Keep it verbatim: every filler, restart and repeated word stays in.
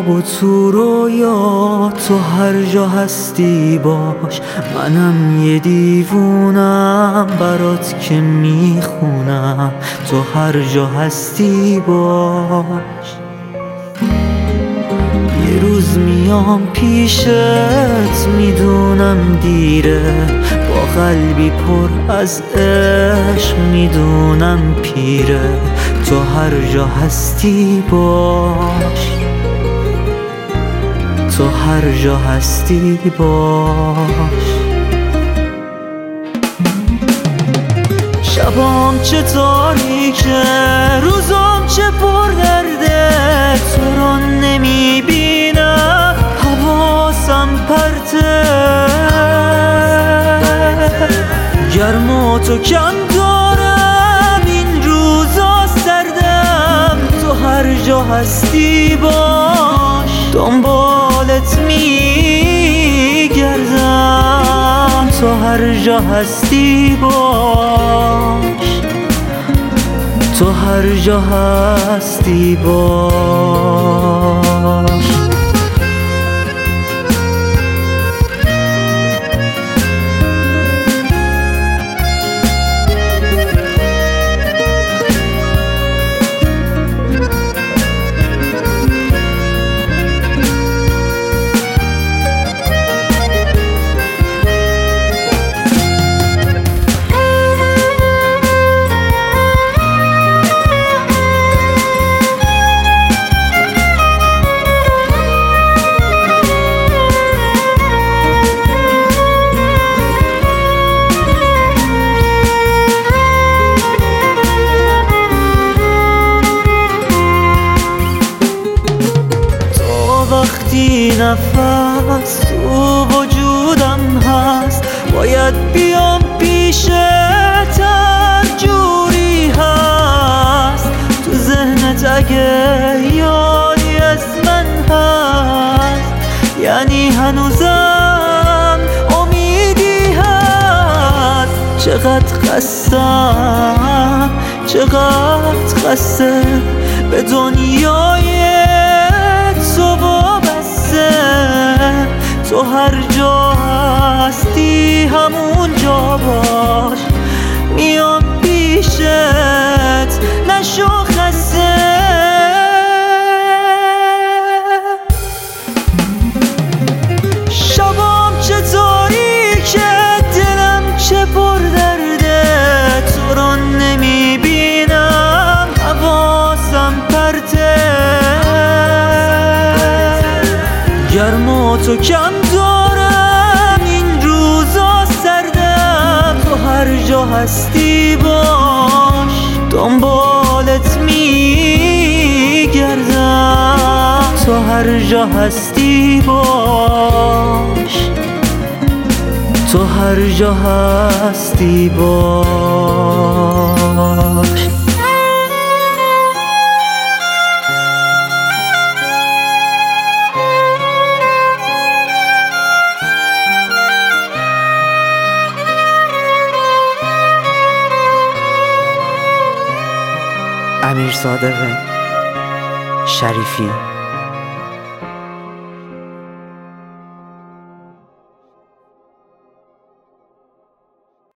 خواب و تو رویا تو هر جا هستی باش. منم یه دیوونم برات که میخونم تو هر جا هستی باش. یه روز میام پیشت میدونم دیره، با قلبی پر از عشق میدونم پیره تو هر جا هستی باش. تو هر جا هستی باش. شبام چه تاریکه روزام چه پر درده، تو رو نمیبینم حواسم پرته. گرم و تو کم دارم این روزا سردم تو هر جا هستی باش. دنبالت میگردم تو هر جا هستی باش. تو هر جا هستی باش. وقتی نفس تو وجودم هست باید بیام پیشت، هر جوری هست تو ذهنت اگه یادی از من هست یعنی هنوزم امیدی هست. چقدر خستم چقدر خسته به دنیای تو وابسته. تو هر جا هستی همون جا باش. میام پیشت نشو خسته. شبام چه تاریکه دلم چه پر درده، تو رو نمیبینم حواسم پرته. گرم و تو کم دارم این روزا سردم تو هر جا هستی باش. دنبالت میگردم تو هر جا هستی باش. تو هر جا هستی باش. امیر صادق شریفی.